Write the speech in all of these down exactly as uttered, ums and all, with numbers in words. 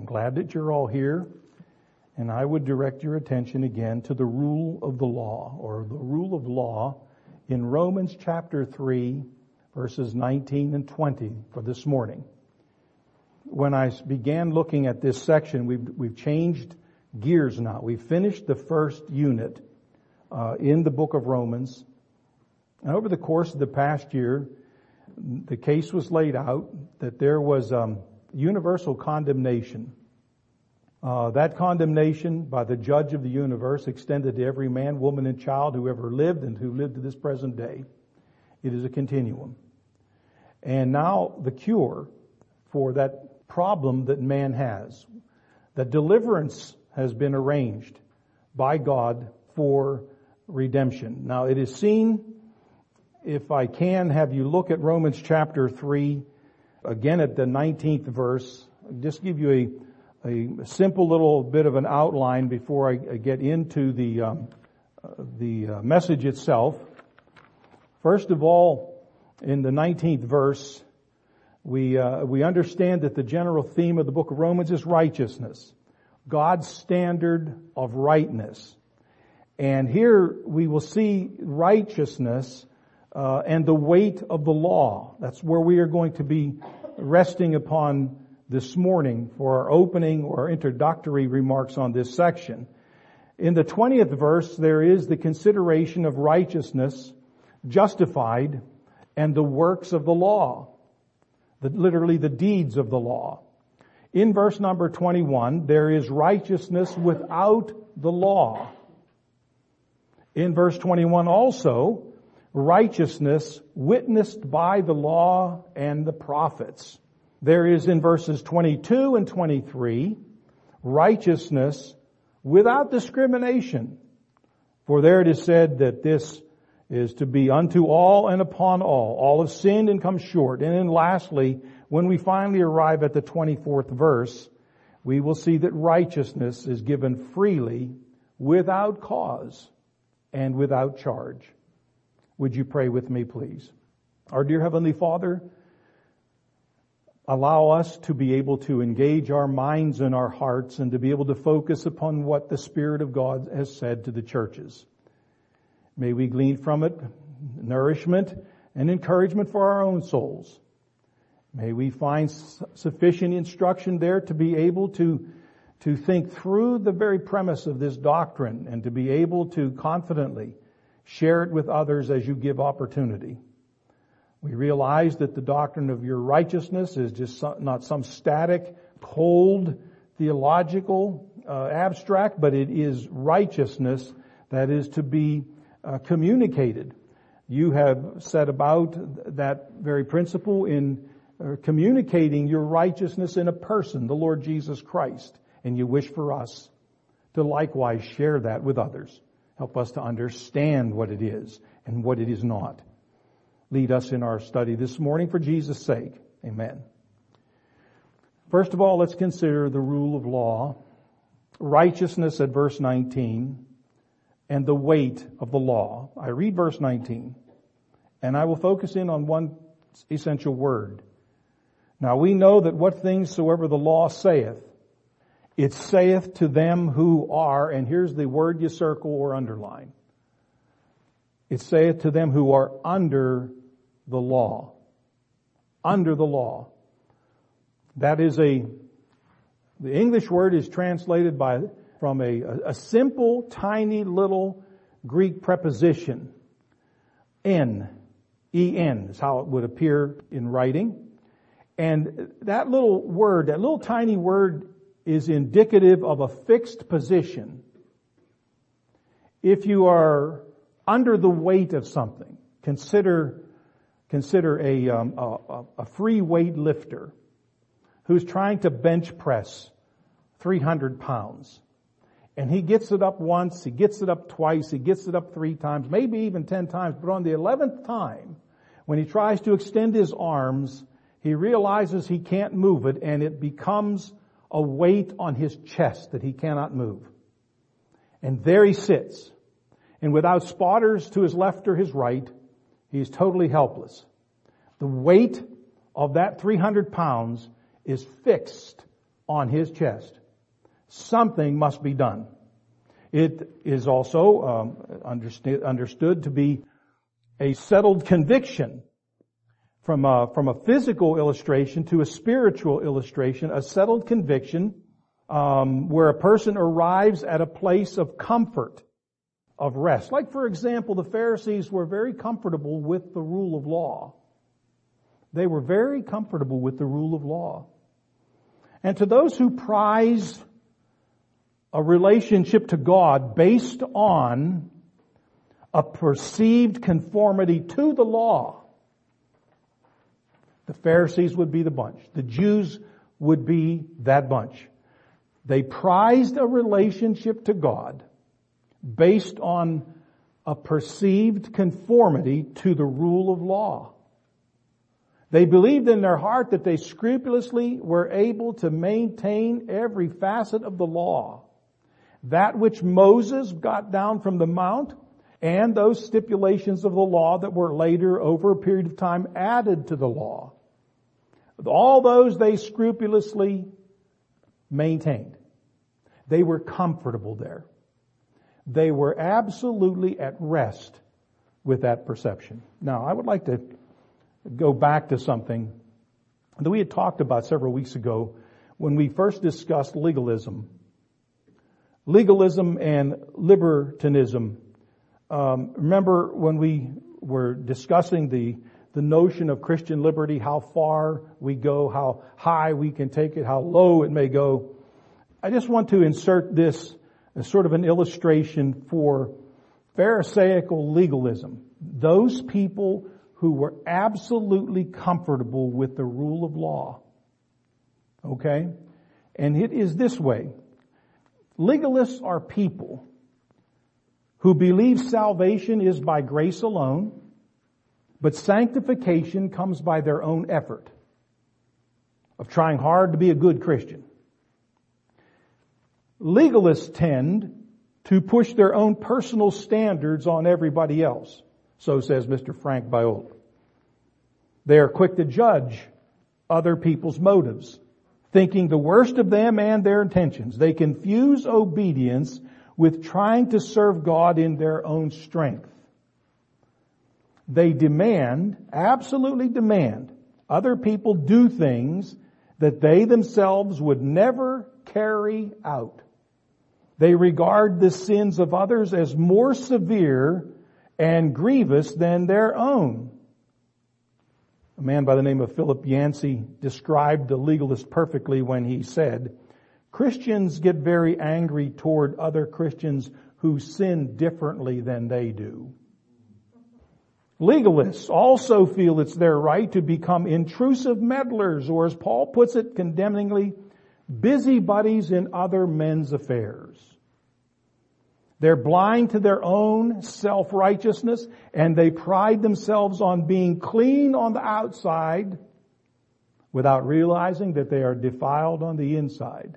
I'm glad that you're all here, and I would direct your attention again to the rule of the law, or the rule of law in Romans chapter three, verses nineteen and twenty for this morning. When I began looking at this section, we've, we've changed gears now. We've finished the first unit uh, in the book of Romans. And over the course of the past year, the case was laid out that there was um, universal condemnation. Uh, that condemnation by the judge of the universe extended to every man, woman, and child who ever lived and who lived to this present day. It is a continuum. And now the cure for that problem that man has, that deliverance has been arranged by God for redemption. Now it is seen, if I can have you look at Romans chapter three, again at the nineteenth verse. I'll just give you a, a simple little bit of an outline before I get into the, um, uh, the uh, message itself. First of all, in the nineteenth verse, we, uh, we understand that the general theme of the book of Romans is righteousness. God's standard of rightness. And here we will see righteousness uh, and the weight of the law. That's where we are going to be resting upon this morning for our opening or introductory remarks on this section. In the twentieth verse, there is the consideration of righteousness, justified, and the works of the law. The, literally the deeds of the law. In verse number twenty-one, there is righteousness without the law. In verse twenty-one also, righteousness witnessed by the law and the prophets. There is in verses twenty-two and twenty-three, righteousness without discrimination. For there it is said that this is to be unto all and upon all. All have sinned and come short. And then lastly, when we finally arrive at the twenty-fourth verse, we will see that righteousness is given freely, without cause, and without charge. Would you pray with me, please? Our dear Heavenly Father, allow us to be able to engage our minds and our hearts and to be able to focus upon what the Spirit of God has said to the churches. May we glean from it nourishment and encouragement for our own souls. May we find sufficient instruction there to be able to, to think through the very premise of this doctrine and to be able to confidently share it with others as you give opportunity. We realize that the doctrine of your righteousness is just not some static, cold, theological, uh, abstract, but it is righteousness that is to be uh, communicated. You have set about that very principle in uh, communicating your righteousness in a person, the Lord Jesus Christ, and you wish for us to likewise share that with others. Help us to understand what it is and what it is not. Lead us in our study this morning for Jesus' sake. Amen. First of all, let's consider the rule of law, righteousness at verse nineteen, and the weight of the law. I read verse nineteen, and I will focus in on one essential word. Now we know that what things soever the law saith, it saith to them who are, and here's the word you circle or underline. It saith to them who are under the law. Under the law. That is a, the English word is translated by, from a, a simple, tiny little Greek preposition. En. E-N is how it would appear in writing. And that little word, that little tiny word is indicative of a fixed position. If you are under the weight of something, consider consider a, um, a, a free weight lifter who's trying to bench press three hundred pounds. And he gets it up once, he gets it up twice, he gets it up three times, maybe even ten times. But on the eleventh time, when he tries to extend his arms, he realizes he can't move it, and it becomes a weight on his chest that he cannot move. And there he sits. And without spotters to his left or his right, he is totally helpless. The weight of that three hundred pounds is fixed on his chest. Something must be done. It is also um, understood, understood to be a settled conviction. From a, from a physical illustration to a spiritual illustration, a settled conviction um, where a person arrives at a place of comfort, of rest. Like, for example, the Pharisees were very comfortable with the rule of law. They were very comfortable with the rule of law. And to those who prize a relationship to God based on a perceived conformity to the law, the Pharisees would be the bunch. The Jews would be that bunch. They prized a relationship to God based on a perceived conformity to the rule of law. They believed in their heart that they scrupulously were able to maintain every facet of the law. That which Moses got down from the mount and those stipulations of the law that were later, over a period of time, added to the law. All those they scrupulously maintained. They were comfortable there. They were absolutely at rest with that perception. Now, I would like to go back to something that we had talked about several weeks ago when we first discussed legalism. Legalism and libertinism. Um, remember when we were discussing the the notion of Christian liberty, how far we go, how high we can take it, how low it may go. I just want to insert this as sort of an illustration for Pharisaical legalism. Those people who were absolutely comfortable with the rule of law. Okay? And it is this way. Legalists are people who believe salvation is by grace alone, but sanctification comes by their own effort of trying hard to be a good Christian. Legalists tend to push their own personal standards on everybody else. So says Mister Frank Biola. They are quick to judge other people's motives, thinking the worst of them and their intentions. They confuse obedience with trying to serve God in their own strength. They demand, absolutely demand, other people do things that they themselves would never carry out. They regard the sins of others as more severe and grievous than their own. A man by the name of Philip Yancey described the legalist perfectly when he said, Christians get very angry toward other Christians who sin differently than they do. Legalists also feel it's their right to become intrusive meddlers, or as Paul puts it condemningly, busybodies in other men's affairs. They're blind to their own self-righteousness, and they pride themselves on being clean on the outside without realizing that they are defiled on the inside.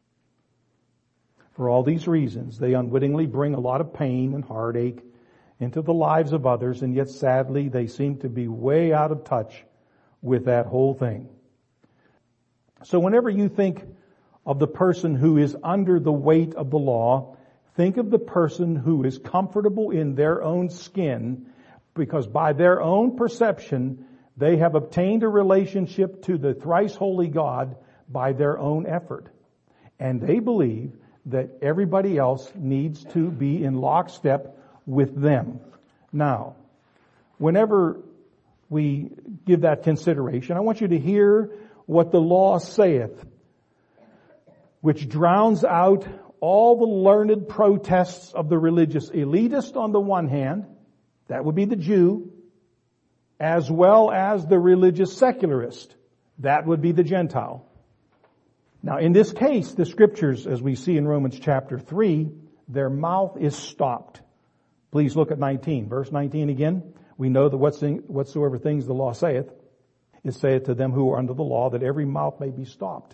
For all these reasons, they unwittingly bring a lot of pain and heartache into the lives of others, and yet sadly they seem to be way out of touch with that whole thing. So whenever you think of the person who is under the weight of the law, think of the person who is comfortable in their own skin, because by their own perception, they have obtained a relationship to the thrice holy God by their own effort. And they believe that everybody else needs to be in lockstep with them. Now, whenever we give that consideration, I want you to hear what the law saith, which drowns out all the learned protests of the religious elitist on the one hand, that would be the Jew, as well as the religious secularist, that would be the Gentile. Now, in this case, the scriptures, as we see in Romans chapter three, their mouth is stopped. Please look at nineteen. Verse nineteen again. We know that whatsoever things the law saith, it saith to them who are under the law that every mouth may be stopped.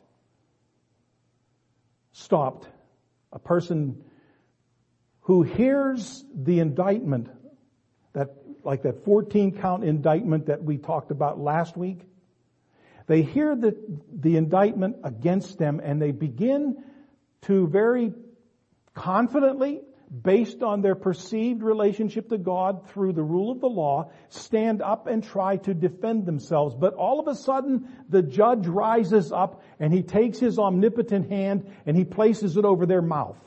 Stopped. A person who hears the indictment, that like that fourteen count indictment that we talked about last week, They hear the, the indictment against them, and they begin to very confidently, based on their perceived relationship to God through the rule of the law, stand up and try to defend themselves. But all of a sudden, the judge rises up and he takes his omnipotent hand and he places it over their mouth.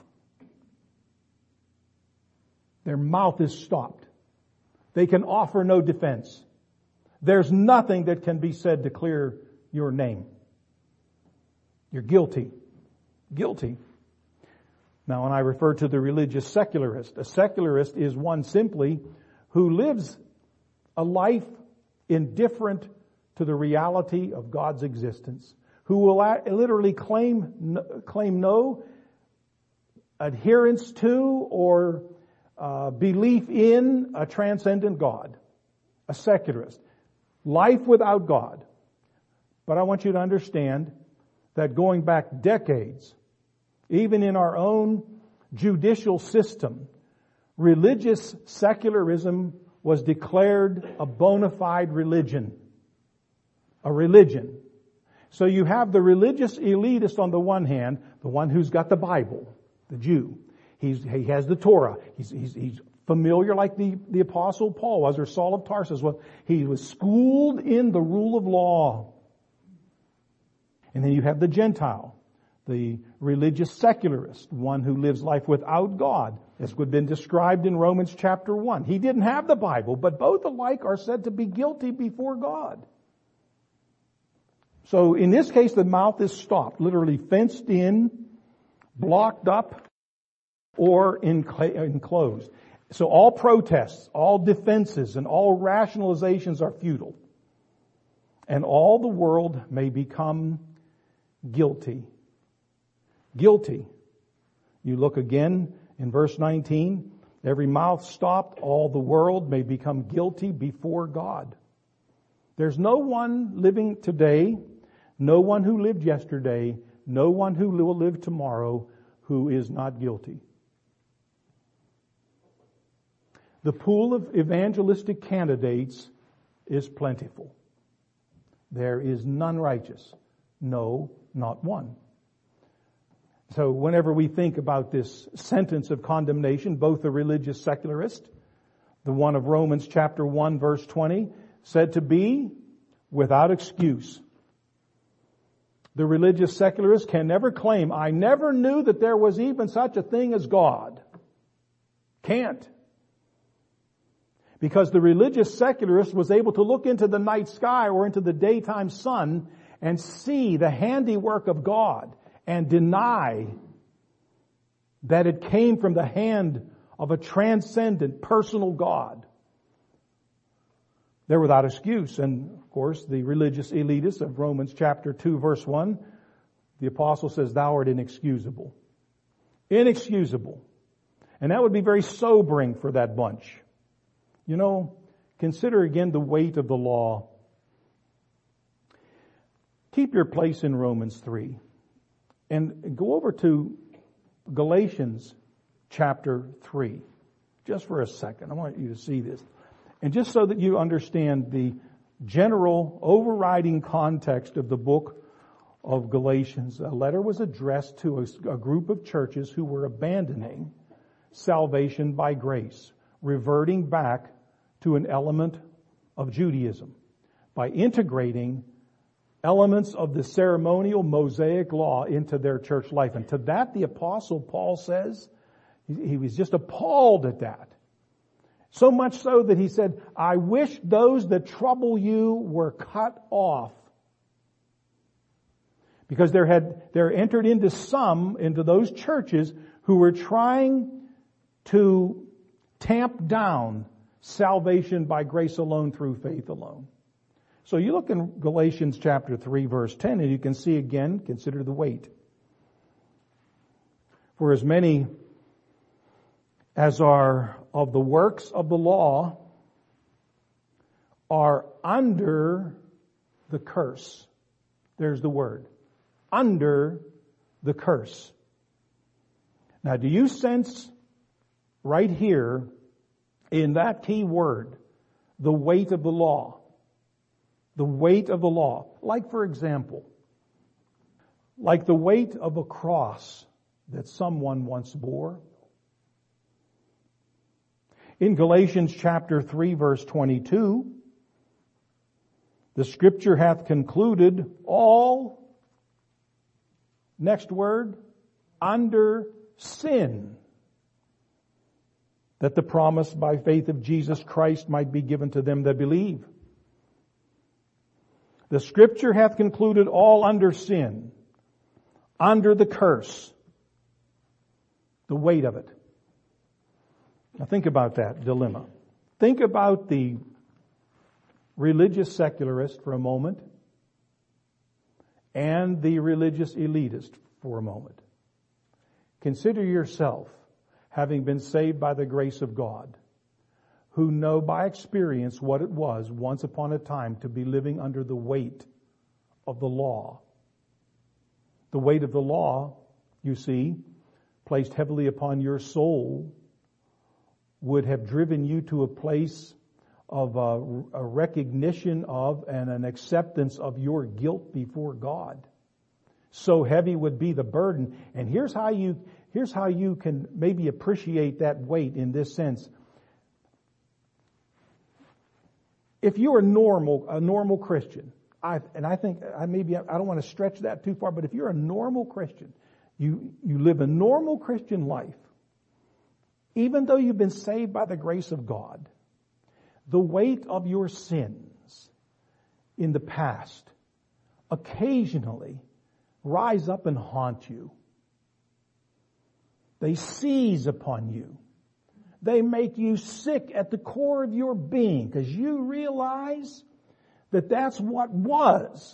Their mouth is stopped. They can offer no defense. There's nothing that can be said to clear your name. You're guilty. Guilty. Now, when I refer to the religious secularist, a secularist is one simply who lives a life indifferent to the reality of God's existence, who will literally claim, claim no adherence to or uh, belief in a transcendent God, a secularist. Life without God. But I want you to understand that going back decades, even in our own judicial system, religious secularism was declared a bona fide religion. A religion. So you have the religious elitist on the one hand, the one who's got the Bible, the Jew. He's, he has the Torah. He's, he's, he's familiar like the, the Apostle Paul was, or Saul of Tarsus was. He was schooled in the rule of law. And then you have the Gentile, the religious secularist, one who lives life without God, as would have been described in Romans chapter one. He didn't have the Bible, but both alike are said to be guilty before God. So in this case, the mouth is stopped, literally fenced in, blocked up, or enclosed. So all protests, all defenses, and all rationalizations are futile. And all the world may become guilty. Guilty. You look again in verse nineteen. Every mouth stopped, all the world may become guilty before God. There's no one living today, no one who lived yesterday, no one who will live tomorrow who is not guilty. The pool of evangelistic candidates is plentiful. There is none righteous. No, not one. So whenever we think about this sentence of condemnation, both the religious secularist, the one of Romans chapter one verse twenty, said to be without excuse. The religious secularist can never claim, I never knew that there was even such a thing as God. Can't. Because the religious secularist was able to look into the night sky or into the daytime sun and see the handiwork of God and deny that it came from the hand of a transcendent personal God. They're without excuse. And of course, the religious elitists of Romans chapter two verse one, the apostle says, thou art inexcusable. Inexcusable. And that would be very sobering for that bunch. You know, consider again the weight of the law. Keep your place in Romans three. And go over to Galatians chapter three. Just for a second. I want you to see this. And just so that you understand the general overriding context of the book of Galatians, a letter was addressed to a, a group of churches who were abandoning salvation by grace, reverting back to an element of Judaism by integrating elements of the ceremonial Mosaic law into their church life. And to that, the Apostle Paul says, he was just appalled at that. So much so that he said, I wish those that trouble you were cut off. Because there had, there entered into some, into those churches who were trying to tamp down salvation by grace alone through faith alone. So you look in Galatians chapter three verse ten and you can see again, consider the weight. For as many as are of the works of the law are under the curse. There's the word. Under the curse. Now do you sense right here in that key word, the weight of the law? The weight of the law. Like, for example, like the weight of a cross that someone once bore. In Galatians chapter three, verse twenty-two, the Scripture hath concluded all, next word, under sin, that the promise by faith of Jesus Christ might be given to them that believe. The Scripture hath concluded all under sin, under the curse, the weight of it. Now think about that dilemma. Think about the religious secularist for a moment and the religious elitist for a moment. Consider yourself having been saved by the grace of God, who know by experience what it was once upon a time to be living under the weight of the law. The weight of the law, you see, placed heavily upon your soul, would have driven you to a place of a, a recognition of and an acceptance of your guilt before God. So heavy would be the burden. And here's how you, here's how you can maybe appreciate that weight in this sense. If you're a normal, a normal Christian, I, and I think I maybe I don't want to stretch that too far, but if you're a normal Christian, you, you live a normal Christian life, even though you've been saved by the grace of God, the weight of your sins in the past occasionally rise up and haunt you. They seize upon you. They make you sick at the core of your being because you realize that that's what was.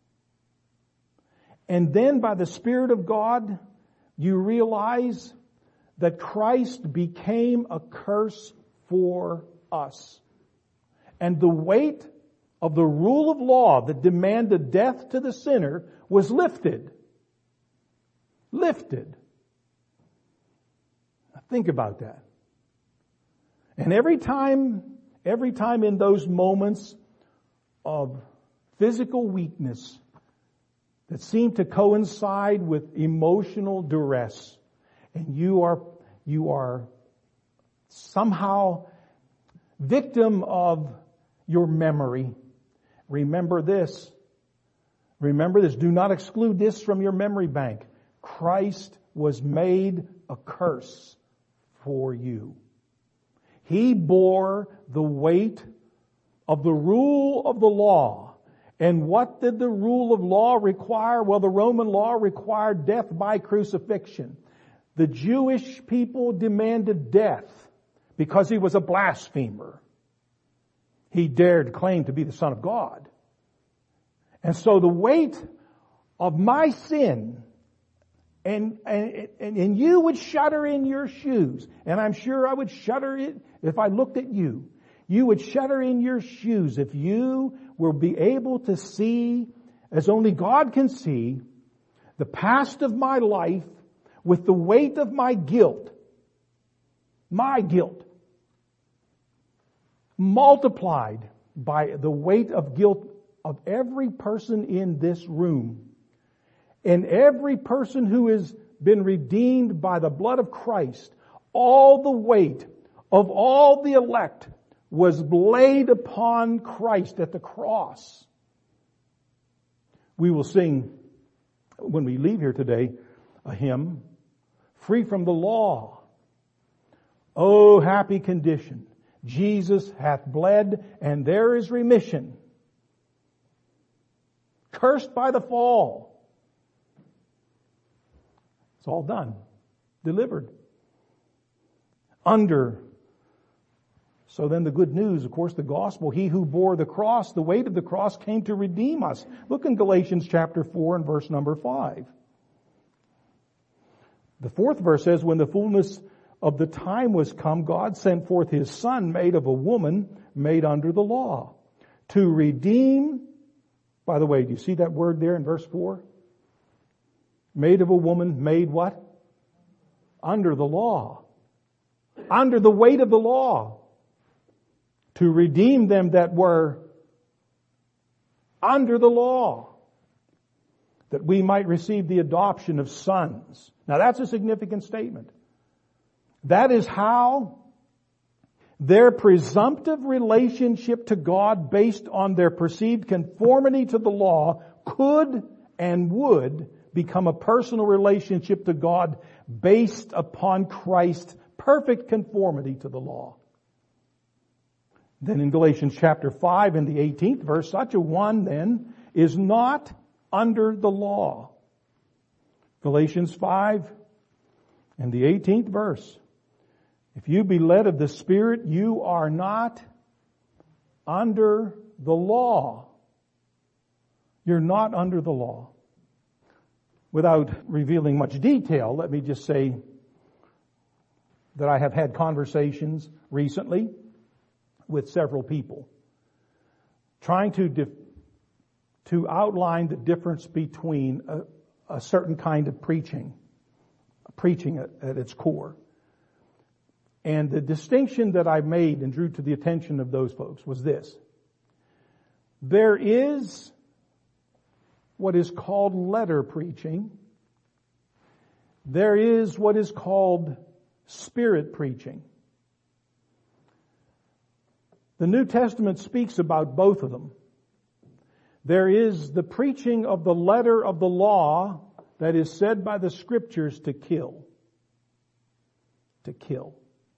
And then by the Spirit of God, you realize that Christ became a curse for us. And the weight of the rule of law that demanded death to the sinner was lifted. Lifted. Now think about that. And every time, every time in those moments of physical weakness that seem to coincide with emotional duress, and you are, you are somehow victim of your memory, remember this. Remember this. Do not exclude this from your memory bank. Christ was made a curse for you. He bore the weight of the rule of the law. And what did the rule of law require? Well, the Roman law required death by crucifixion. The Jewish people demanded death because he was a blasphemer. He dared claim to be the Son of God. And so the weight of my sin, and, and, and you would shudder in your shoes, and I'm sure I would shudder it if I looked at you. You would shudder in your shoes if you will be able to see, as only God can see, the past of my life with the weight of my guilt. My guilt. Multiplied by the weight of guilt of every person in this room. And every person who has been redeemed by the blood of Christ, all the weight of all the elect was laid upon Christ at the cross. We will sing, when we leave here today, a hymn, Free from the Law. Oh, happy condition. Jesus hath bled, and there is remission. Cursed by the fall. It's all done. Delivered. Under. So then the good news, of course, the gospel, he who bore the cross, the weight of the cross, came to redeem us. Look in Galatians chapter four and verse number five. The fourth verse says, when the fullness of the time was come, God sent forth his Son, made of a woman, made under the law, to redeem. By the way, do you see that word there in verse four? Made of a woman, made what? Under the law. Under the weight of the law. To redeem them that were under the law, that we might receive the adoption of sons. Now that's a significant statement. That is how their presumptive relationship to God based on their perceived conformity to the law could and would become a personal relationship to God based upon Christ's perfect conformity to the law. Then in Galatians chapter five in the eighteenth verse, such a one then is not under the law. Galatians five and the eighteenth verse. If you be led of the Spirit, you are not under the law. You're not under the law. Without revealing much detail, let me just say that I have had conversations recently with several people trying to dif- to outline the difference between a, a certain kind of preaching, preaching at, at its core. And the distinction that I made and drew to the attention of those folks was this. There is what is called letter preaching. There is what is called spirit preaching. The New Testament speaks about both of them. There is the preaching of the letter of the law that is said by the Scriptures to kill. To kill.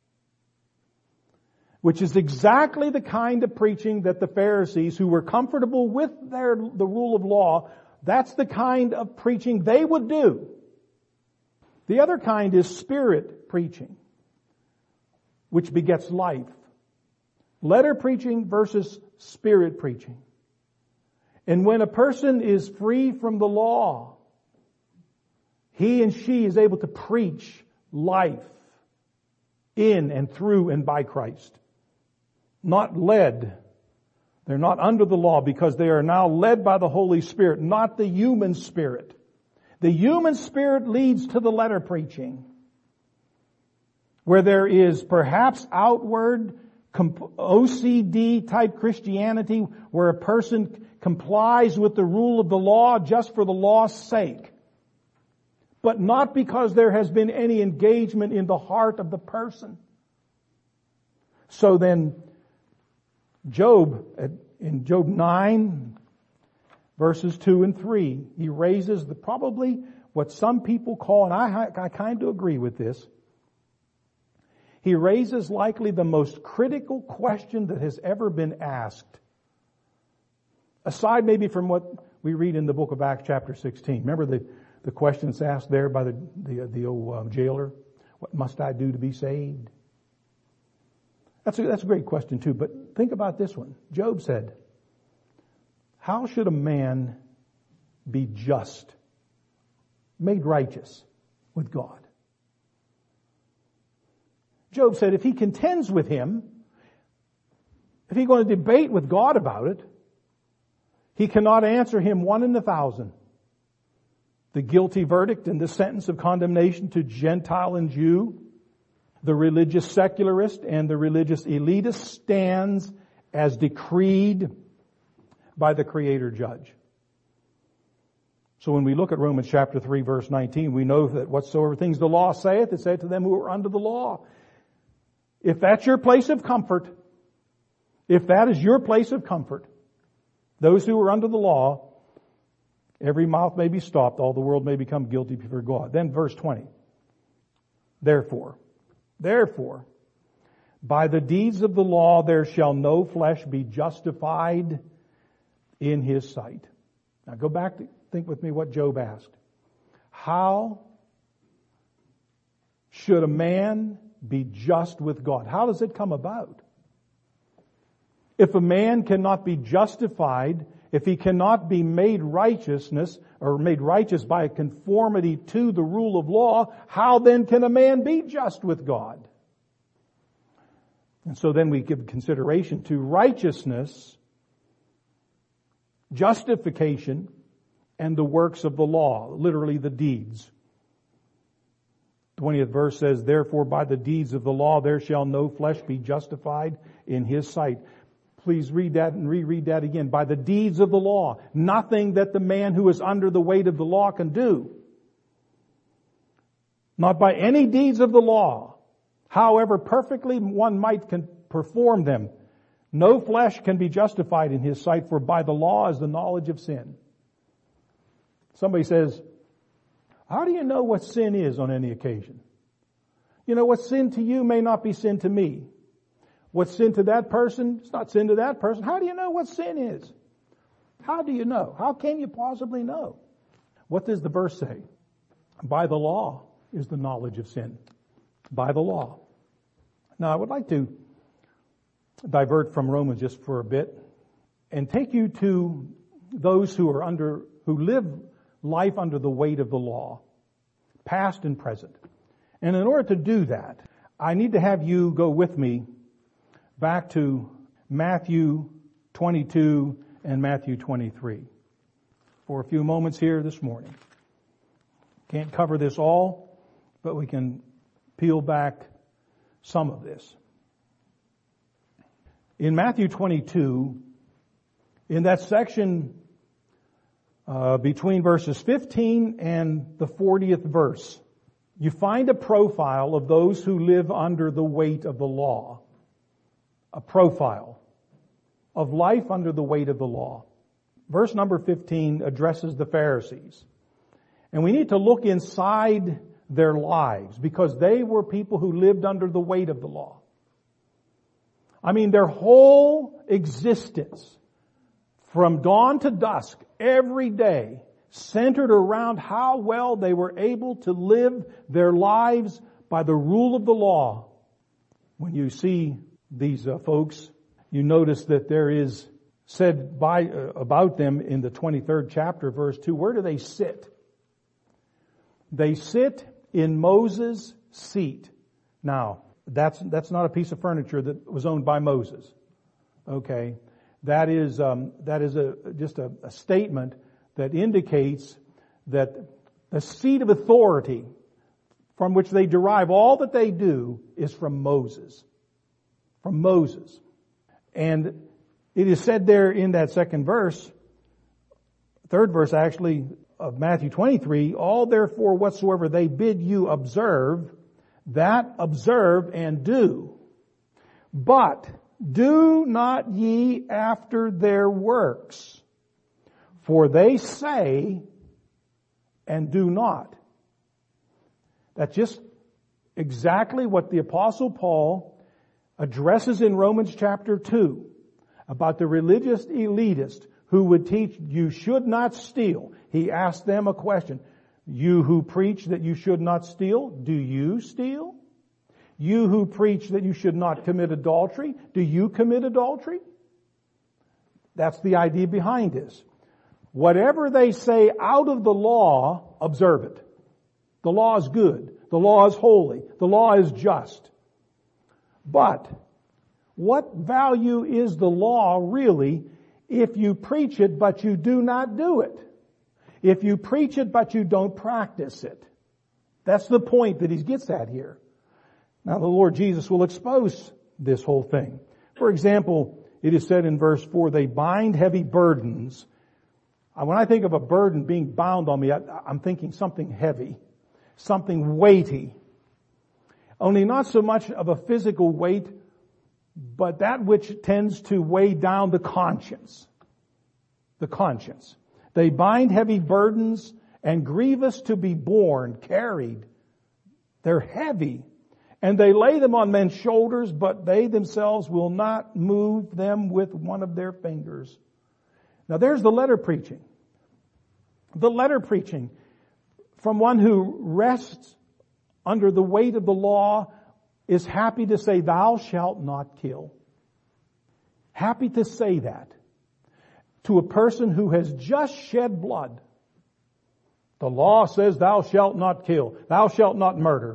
Which is exactly the kind of preaching that the Pharisees, who were comfortable with their the rule of law, that's the kind of preaching they would do. The other kind is spirit preaching, which begets life. Letter preaching versus spirit preaching. And when a person is free from the law, he and she is able to preach life in and through and by Christ. Not led. They're not under the law because they are now led by the Holy Spirit, not the human spirit. The human spirit leads to the letter preaching, where there is perhaps outward O C D type Christianity, where a person complies with the rule of the law just for the law's sake, but not because there has been any engagement in the heart of the person. So then, Job, in Job nine, verses two and three, he raises the probably what some people call, and I, I kind of agree with this, he raises likely the most critical question that has ever been asked. Aside maybe from what we read in the book of Acts chapter sixteen. Remember the, the questions asked there by the, the, the old um, jailer? What must I do to be saved? That's a, that's a great question too, but think about this one. Job said, how should a man be just, made righteous with God? Job said if he contends with him, if he's going to debate with God about it, he cannot answer him one in a thousand. The guilty verdict and the sentence of condemnation to Gentile and Jew, the religious secularist and the religious elitist stands as decreed by the Creator Judge. So when we look at Romans chapter three verse nineteen, we know that whatsoever things the law saith, it saith to them who are under the law. If that's your place of comfort, if that is your place of comfort, those who are under the law, every mouth may be stopped, all the world may become guilty before God. Then verse twenty. Therefore, therefore, by the deeds of the law there shall no flesh be justified in his sight. Now go back to think with me what Job asked. How should a man be just with God? How does it come about? If a man cannot be justified, if he cannot be made righteousness or made righteous by conformity to the rule of law, how then can a man be just with God? And so then we give consideration to righteousness, justification, and the works of the law, literally the deeds. twentieth verse says, therefore by the deeds of the law there shall no flesh be justified in his sight. Please read that and reread that again. By the deeds of the law. Nothing that the man who is under the weight of the law can do. Not by any deeds of the law. However perfectly one might can perform them. No flesh can be justified in his sight, for by the law is the knowledge of sin. Somebody says, how do you know what sin is on any occasion? You know, what sin to you may not be sin to me. What's sin to that person, it's not sin to that person. How do you know what sin is? How do you know? How can you possibly know? What does the verse say? By the law is the knowledge of sin. By the law. Now I would like to divert from Romans just for a bit and take you to those who are under, who live life under the weight of the law, past and present. And in order to do that, I need to have you go with me back to Matthew twenty-two and Matthew twenty-three for a few moments here this morning. Can't cover this all, but we can peel back some of this. In Matthew twenty-two, in that section uh, between verses fifteen and the fortieth verse, you find a profile of those who live under the weight of the law. A profile of life under the weight of the law. Verse number fifteen addresses the Pharisees. And we need to look inside their lives because they were people who lived under the weight of the law. I mean, their whole existence from dawn to dusk every day centered around how well they were able to live their lives by the rule of the law. When you see these uh, folks, you notice that there is said by uh, about them in the twenty-third chapter, verse two, where do they sit? They sit in Moses' seat. Now, that's that's not a piece of furniture that was owned by Moses. Okay, that is um, that is a just a, a statement that indicates that the seat of authority from which they derive all that they do is from Moses. From Moses. And it is said there in that second verse, third verse actually of Matthew twenty-three, all therefore whatsoever they bid you observe, that observe and do. But do not ye after their works, for they say and do not. That's just exactly what the Apostle Paul addresses in Romans chapter two about the religious elitist who would teach you should not steal. He asked them a question. You who preach that you should not steal, do you steal? You who preach that you should not commit adultery, do you commit adultery? That's the idea behind this. Whatever they say out of the law, observe it. The law is good. The law is holy. The law is just. But what value is the law really if you preach it but you do not do it? If you preach it but you don't practice it? That's the point that he gets at here. Now the Lord Jesus will expose this whole thing. For example, it is said in verse four, they bind heavy burdens. When I think of a burden being bound on me, I'm thinking something heavy, something weighty. Only not so much of a physical weight, but that which tends to weigh down the conscience. The conscience. They bind heavy burdens and grievous to be borne, carried. They're heavy. And they lay them on men's shoulders, but they themselves will not move them with one of their fingers. Now there's the letter preaching. The letter preaching from one who rests under the weight of the law is happy to say, thou shalt not kill. Happy to say that to a person who has just shed blood. The law says thou shalt not kill, thou shalt not murder.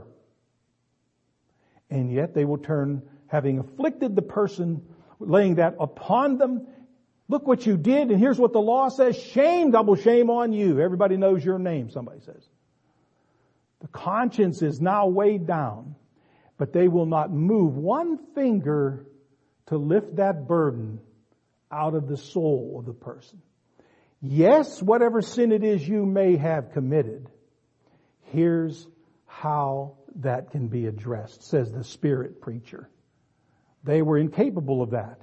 And yet they will turn, having afflicted the person, laying that upon them. Look what you did, and here's what the law says. Shame, double shame on you. Everybody knows your name, somebody says. The conscience is now weighed down, but they will not move one finger to lift that burden out of the soul of the person. Yes, whatever sin it is you may have committed, here's how that can be addressed, says the Spirit preacher. They were incapable of that.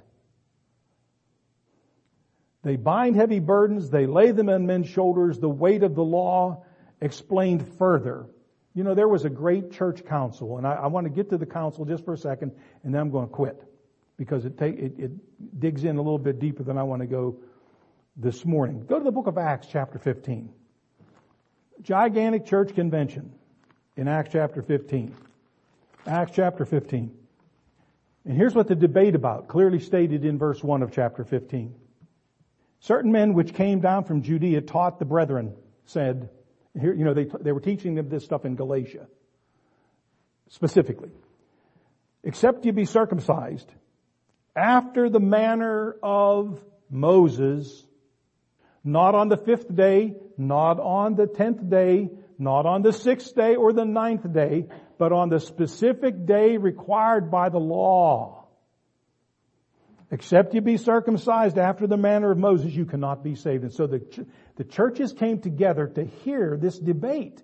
They bind heavy burdens, they lay them on men's shoulders, the weight of the law explained further. You know, there was a great church council, and I, I want to get to the council just for a second, and then I'm going to quit, because it, take, it, it digs in a little bit deeper than I want to go this morning. Go to the book of Acts chapter fifteen. Gigantic church convention in Acts chapter fifteen. Acts chapter fifteen. And here's what the debate about, clearly stated in verse one of chapter fifteen. Certain men which came down from Judea taught the brethren, said, here, you know, they, they were teaching them this stuff in Galatia, specifically. Except you be circumcised after the manner of Moses, not on the fifth day, not on the tenth day, not on the sixth day or the ninth day, but on the specific day required by the law. Except you be circumcised after the manner of Moses, you cannot be saved. And so the, ch- the churches came together to hear this debate.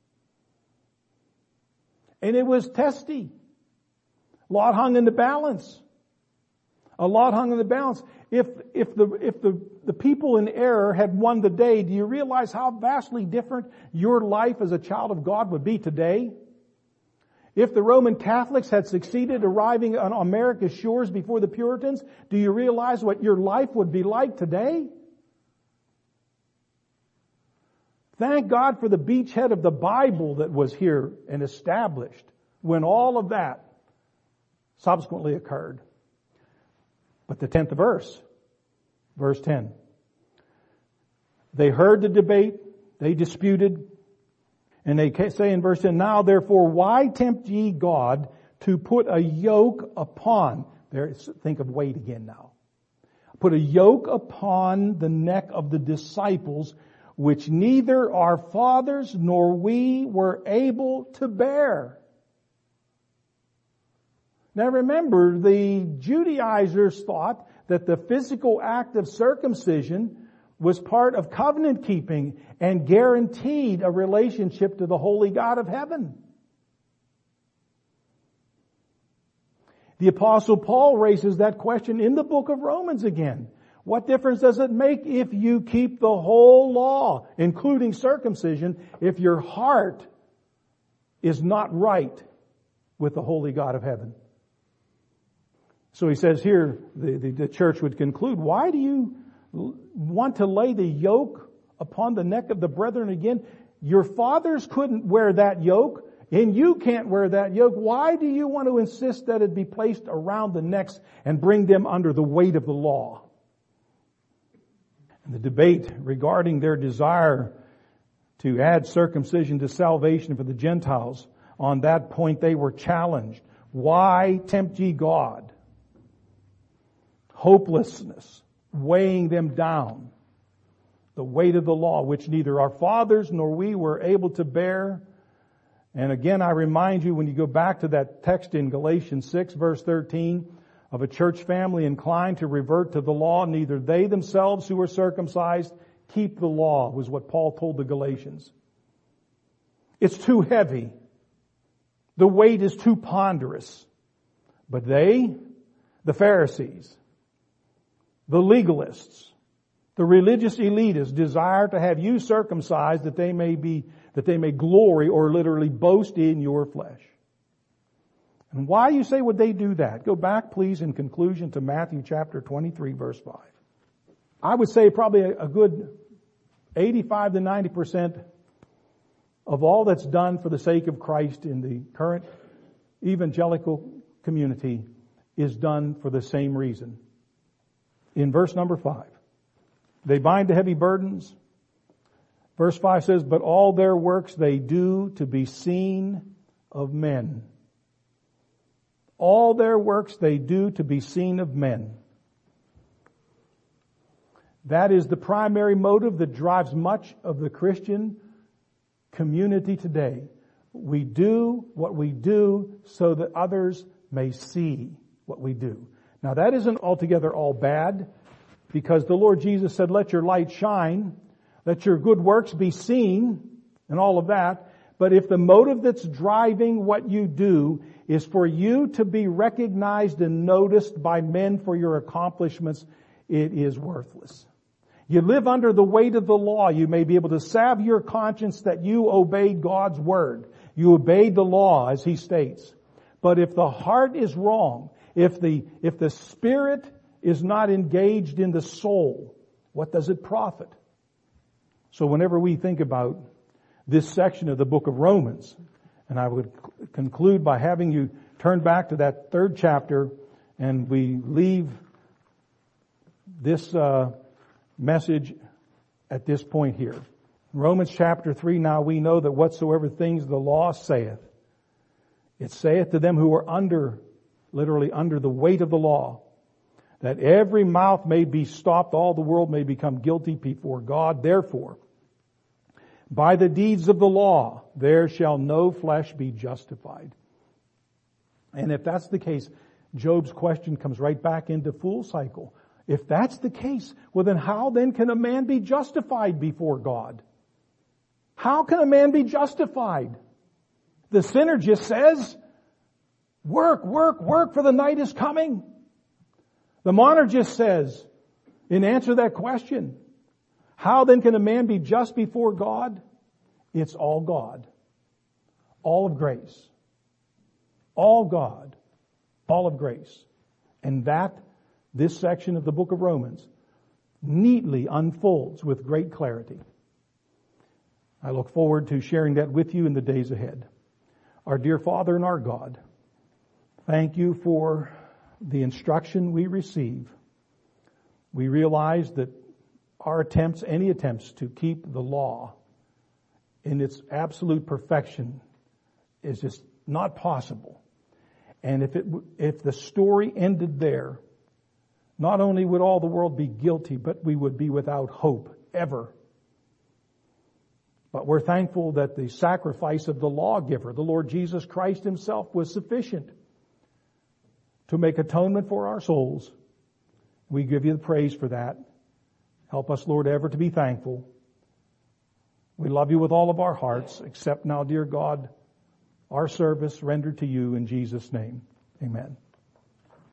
And it was testy. A lot hung in the balance. A lot hung in the balance. If, if the, if the, the people in error had won the day, do you realize how vastly different your life as a child of God would be today? If the Roman Catholics had succeeded arriving on America's shores before the Puritans, do you realize what your life would be like today? Thank God for the beachhead of the Bible that was here and established when all of that subsequently occurred. But the tenth verse, verse ten. They heard the debate, they disputed, and they say in verse ten, now therefore why tempt ye God to put a yoke upon, there, think of weight again now. Put a yoke upon the neck of the disciples, which neither our fathers nor we were able to bear. Now remember, the Judaizers thought that the physical act of circumcision was part of covenant keeping and guaranteed a relationship to the holy God of heaven. The Apostle Paul raises that question in the book of Romans again. What difference does it make if you keep the whole law, including circumcision, if your heart is not right with the holy God of heaven? So he says here, the, the, the church would conclude, why do you want to lay the yoke upon the neck of the brethren again? Your fathers couldn't wear that yoke, and you can't wear that yoke. Why do you want to insist that it be placed around the necks and bring them under the weight of the law? And the debate regarding their desire to add circumcision to salvation for the Gentiles, on that point they were challenged. Why tempt ye God? Hopelessness weighing them down. The weight of the law, which neither our fathers nor we were able to bear. And again, I remind you, when you go back to that text in Galatians six, verse thirteen, of a church family inclined to revert to the law, neither they themselves who are circumcised keep the law, was what Paul told the Galatians. It's too heavy. The weight is too ponderous. But they, the Pharisees, the legalists, the religious elitists, desire to have you circumcised that they may be, that they may glory or literally boast in your flesh. And why, you say, would they do that? Go back, please, in conclusion to Matthew chapter twenty-three, verse five. I would say probably a good eighty-five to ninety percent of all that's done for the sake of Christ in the current evangelical community is done for the same reason. In verse number five, they bind the heavy burdens. Verse five says, but all their works they do to be seen of men. All their works they do to be seen of men. That is the primary motive that drives much of the Christian community today. We do what we do so that others may see what we do. Now that isn't altogether all bad. because the Lord Jesus said, let your light shine, let your good works be seen, and all of that. But if the motive that's driving what you do is for you to be recognized and noticed by men for your accomplishments, it is worthless. You live under the weight of the law. You may be able to salve your conscience that you obeyed God's word. You obeyed the law, as he states. But if the heart is wrong, if the, if the spirit is not engaged in the soul, what does it profit? So whenever we think about this section of the book of Romans, and I would conclude by having you turn back to that third chapter, and we leave this uh, message at this point here. Romans chapter three, now we know that whatsoever things the law saith, it saith to them who are under, literally under the weight of the law, that every mouth may be stopped, all the world may become guilty before God. Therefore, by the deeds of the law, there shall no flesh be justified. And if that's the case, Job's question comes right back into full cycle. If that's the case, well then how then can a man be justified before God? How can a man be justified? The sinner just says, work, work, work, for the night is coming. The monergist says, in answer to that question, how then can a man be just before God? It's all God. All of grace. All God. All of grace. And that, this section of the book of Romans, neatly unfolds with great clarity. I look forward to sharing that with you in the days ahead. Our dear Father and our God, thank you for the instruction we receive. We realize that our attempts, any attempts to keep the law in its absolute perfection is just not possible. And if it, if the story ended there, not only would all the world be guilty, but we would be without hope ever. But we're thankful that the sacrifice of the lawgiver, the Lord Jesus Christ himself, was sufficient to make atonement for our souls. We give you the praise for that. Help us, Lord, ever to be thankful. We love you with all of our hearts, except now, dear God, our service rendered to you in Jesus' name. Amen.